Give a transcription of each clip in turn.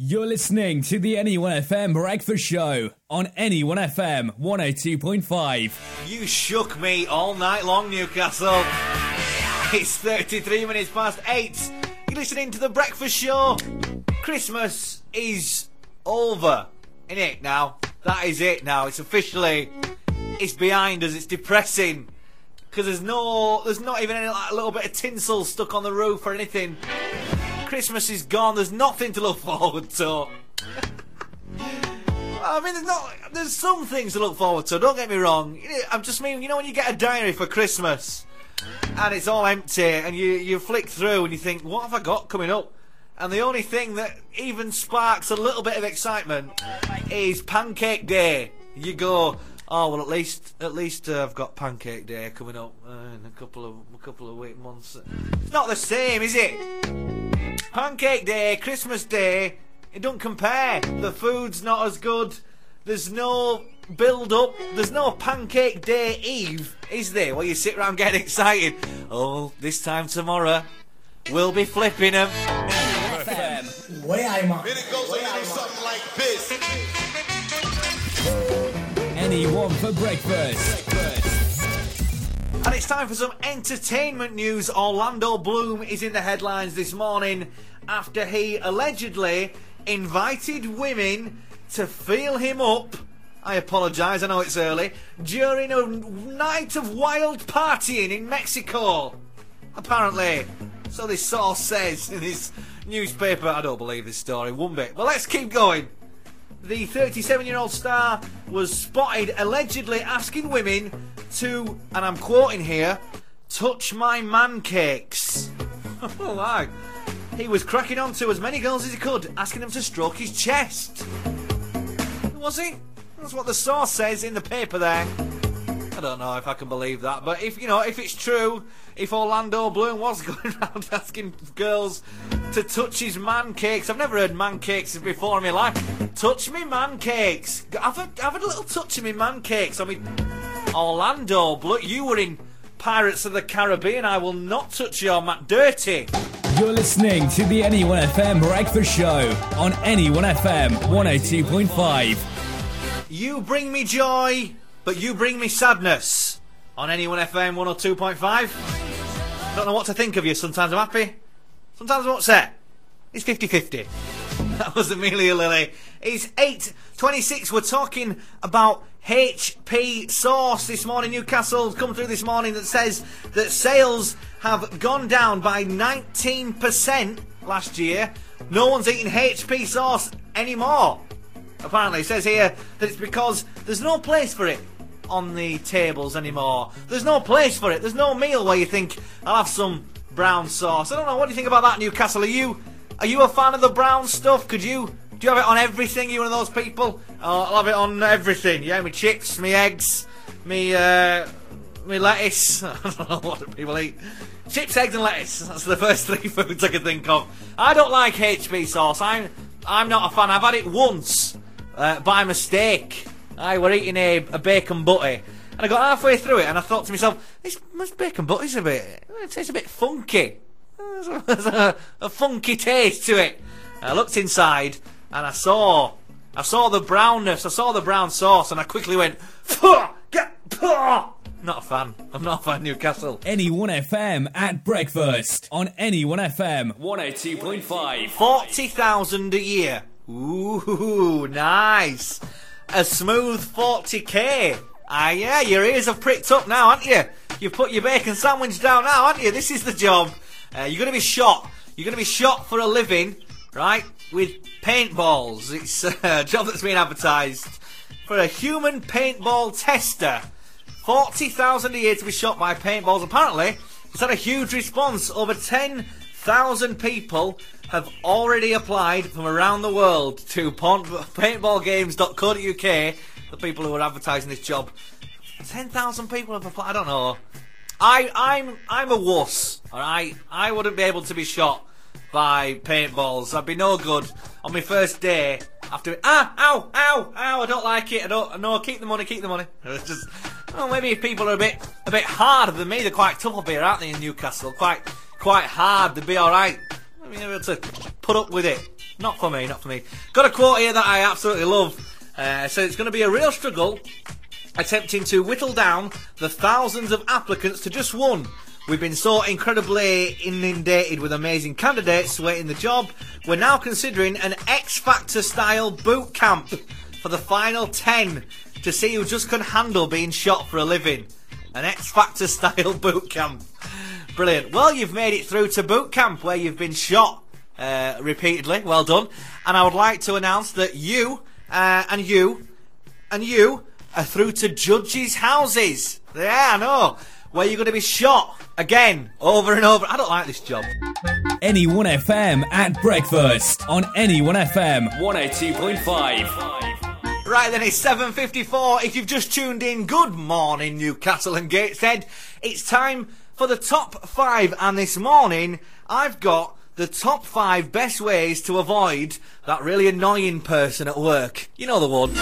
You're listening to the Anyone FM Breakfast Show on Anyone FM 102.5. You shook me all night long, Newcastle. It's 33 minutes past 8. You're listening to the Breakfast Show. Christmas is over, innit, now? That is it now. It's officially, it's behind us. It's depressing. Because there's not even any like, little bit of tinsel stuck on the roof or anything. Christmas is gone. There's nothing to look forward to. I mean, there's some things to look forward to. Don't get me wrong. I just mean, you know, when you get a diary for Christmas and it's all empty, and you flick through and you think, what have I got coming up? And the only thing that even sparks a little bit of excitement is Pancake Day. You go, oh well, at least I've got Pancake Day coming up in a couple of months. It's not the same, is it? Pancake Day, Christmas Day, it don't compare. The food's not as good. There's no build-up. There's no Pancake Day Eve, is there? Where you sit around getting excited. Oh, this time tomorrow, we'll be flipping them. Where I'm at. Then it goes a little something like this. Anyone for breakfast. And it's time for some entertainment news. Orlando Bloom is in the headlines this morning after he allegedly invited women to feel him up. I apologise, I know it's early. During a night of wild partying in Mexico. Apparently. So this source says in this newspaper. I don't believe this story one bit. But let's keep going. The 37-year-old star was spotted allegedly asking women to, and I'm quoting here, touch my man cakes. Oh my. He was cracking on to as many girls as he could, asking them to stroke his chest. Was he? That's what the source says in the paper there. I don't know if I can believe that, but if it's true, if Orlando Bloom was going around asking girls to touch his man cakes, I've never heard man cakes before in my life. Touch me man cakes. I've had a little touch of me man cakes. I mean, Orlando Bloom, you were in Pirates of the Caribbean. I will not touch your man. Dirty. You're listening to the Anyone FM Breakfast Show on Anyone FM 102.5. You bring me joy, but you bring me sadness on Anyone FM 102.5. Don't know what to think of you. Sometimes I'm happy, sometimes I'm upset. It's 50-50. That was Amelia Lilly. It's 8:26. We're talking about HP sauce this morning. Newcastle's come through this morning that says that sales have gone down by 19% last year. No one's eating HP sauce anymore. Apparently, it says here that it's because there's no place for it on the tables anymore. There's no place for it. There's no meal where you think, I'll have some brown sauce. I don't know. What do you think about that, Newcastle? Are you a fan of the brown stuff? Do you have it on everything? Are you one of those people? Oh, I'll have it on everything. Yeah, me chips, me eggs, me lettuce. I don't know what do people eat. Chips, eggs and lettuce. That's the first three foods I can think of. I don't like HP sauce. I'm not a fan. I've had it once by mistake. I were eating a bacon butty, and I got halfway through it, and I thought to myself, this bacon butty's it tastes a bit funky. There's a funky taste to it. I looked inside, and I saw the brownness. I saw the brown sauce, and I quickly went, not a fan. I'm not a fan, Newcastle. Anyone FM at breakfast on Anyone FM 102.5. 40,000 a year. Ooh, nice. A smooth 40k. Yeah, your ears have pricked up now, haven't you? You've put your bacon sandwich down now, haven't you? This is the job. You're going to be shot. You're going to be shot for a living, right, with paintballs. It's a job that's been advertised for a human paintball tester. 40,000 a year to be shot by paintballs. Apparently, it's had a huge response. Over 10,000 people have already applied from around the world to paintballgames.co.uk. The people who are advertising this job. 10,000 people have applied. I don't know. I'm a wuss. All right, I wouldn't be able to be shot by paintballs. I'd be no good on my first day. After ow! I don't like it. No. Keep the money. It's just. Well, maybe if people are a bit harder than me, they're quite tough up here, aren't they, in Newcastle? Quite hard. They'd be all right. I mean, able to put up with it. Not for me, not for me. Got a quote here that I absolutely love. So it's going to be a real struggle attempting to whittle down the thousands of applicants to just one. We've been so incredibly inundated with amazing candidates waiting the job. We're now considering an X Factor style boot camp for the final 10 to see who just can handle being shot for a living. An X Factor style boot camp. Brilliant. Well, you've made it through to boot camp where you've been shot repeatedly. Well done. And I would like to announce that you and you are through to judges' houses. Yeah, I know. Where you're going to be shot again, over and over. I don't like this job. Any 1FM at breakfast on Any 1FM 102.5. Right then, it's 7:54. If you've just tuned in, good morning, Newcastle and Gateshead. It's time for the top 5, and this morning I've got the top 5 best ways to avoid that really annoying person at work. You know the one.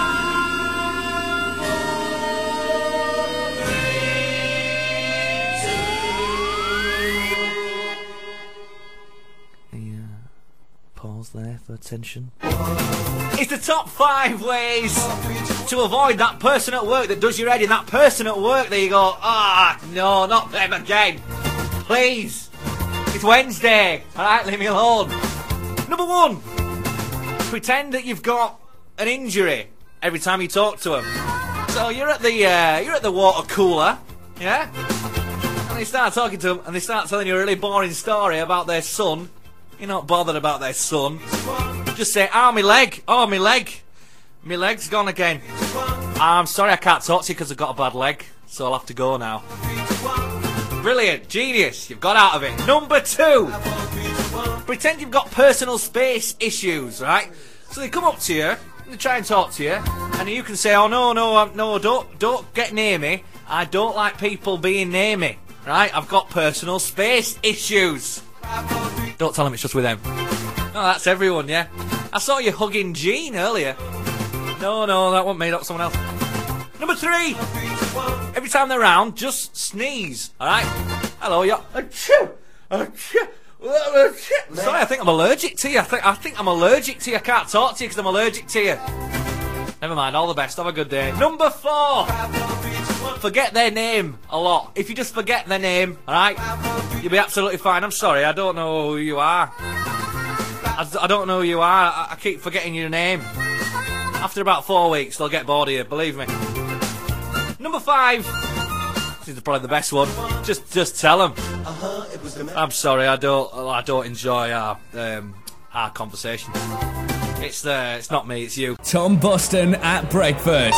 Pause there for attention. It's the top 5 ways to avoid that person at work that does your head in. That person at work that you go, no, not them again. Please. It's Wednesday. Alright, leave me alone. Number 1. Pretend that you've got an injury every time you talk to them. So you're at the water cooler, yeah? And you start talking to them and they start telling you a really boring story about their son. You're not bothered about their son. Just say, my leg. Oh, my leg. My leg's gone again. I'm sorry I can't talk to you because I've got a bad leg, so I'll have to go now. Brilliant. Genius. You've got out of it. Number 2. Pretend you've got personal space issues, right? So they come up to you, and they try and talk to you, and you can say, oh, no, don't get near me. I don't like people being near me, right? I've got personal space issues. Don't tell them it's just with them. No, that's everyone, yeah. I saw you hugging Jean earlier. No, that wasn't me, that was someone else. Number 3. Every time they're around, just sneeze, alright? Hello, yeah. Sorry, I think I'm allergic to you. I think I'm allergic to you. I can't talk to you because I'm allergic to you. Never mind, all the best. Have a good day. Number 4. Forget their name a lot. If you just forget their name, alright, you'll be absolutely fine. I'm sorry, I don't know who you are. I don't know who you are. I keep forgetting your name. After about 4 weeks, they'll get bored of you, believe me. Number 5. This is probably the best one. Just tell them. I'm sorry, I don't enjoy our conversation. It's not me, it's you. Tom Boston at breakfast.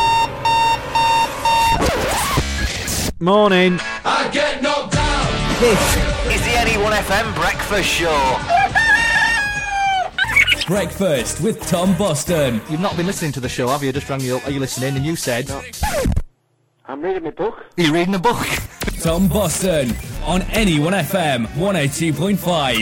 Morning. I get knocked down. This is the Any1FM Breakfast Show. Breakfast with Tom Boston. You've not been listening to the show, have you? Just rang you up. Are you listening? And you said... No. I'm reading my book. Are you reading a book? Tom Boston on Any 1FM 102.5.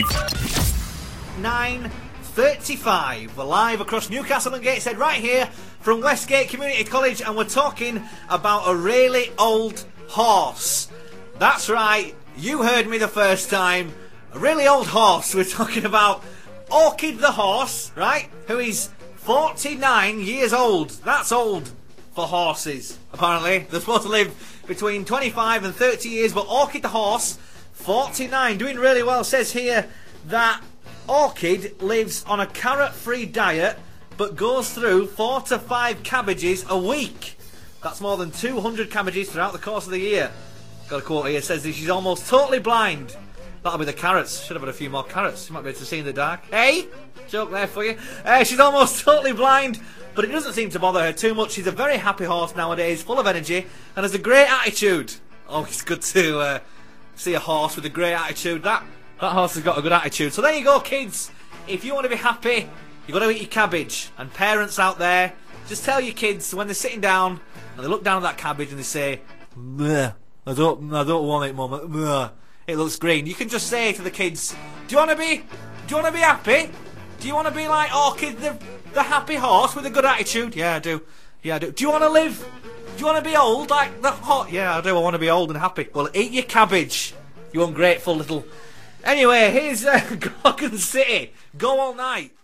9:35. We're live across Newcastle and Gateshead right here from Westgate Community College, and we're talking about a really old horse. That's right, you heard me the first time. A really old horse. We're talking about Orchid the horse, right? Who is 49 years old. That's old for horses, apparently. They're supposed to live between 25 and 30 years, but Orchid the horse, 49, doing really well. Says here that Orchid lives on a carrot-free diet, but goes through 4 to 5 cabbages a week. That's more than 200 cabbages throughout the course of the year. Got a quote here, says that she's almost totally blind. That'll be the carrots. Should have had a few more carrots. You might be able to see in the dark. Hey? Joke there for you. She's almost totally blind, but it doesn't seem to bother her too much. She's a very happy horse nowadays, full of energy, and has a great attitude. Oh, it's good to see a horse with a great attitude. That horse has got a good attitude. So there you go, kids. If you want to be happy, you've got to eat your cabbage. And parents out there, just tell your kids when they're sitting down and they look down at that cabbage and they say, "Bleh, I don't want it, Mum. Bleh, it looks green." You can just say to the kids, do you want to be happy? Do you want to be like Orchid, the happy horse with a good attitude? Yeah, I do. Yeah, I do. Do you want to live? Do you want to be old like the horse? Yeah, I do. I want to be old and happy. Well, eat your cabbage, you ungrateful little Anyway, here's Gorgon City. Go all night.